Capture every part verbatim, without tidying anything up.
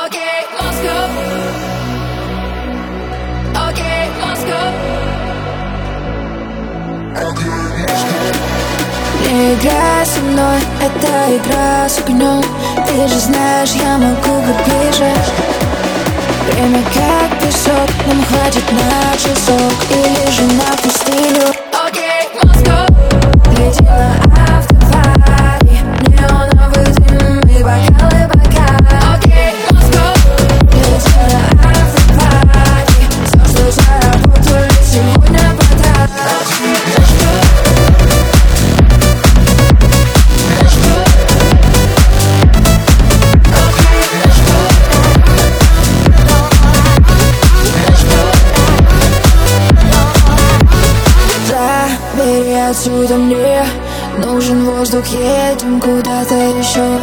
Окей, Москва. Окей, Москва. Не играй со мной, это игра с огнем. Ты же знаешь, я могу быть ближе. Время как песок, нам хватит на часок или же на пустыню. Окей, Москва. Лети на автоваре, неоновый дым и бокалы бока. Окей, Москва. Лети на автоваре, все, что заработали, сегодня потратим. Забери отсюда, мне нужен воздух, едем куда-то еще.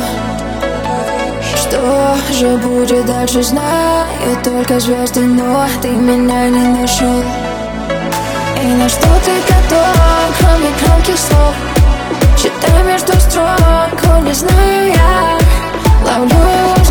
Что же будет дальше, знаю только звезды, но ты меня не нашел. И на что ты готов, кроме громких слов? Читай между строк, не знаю я. Ловлю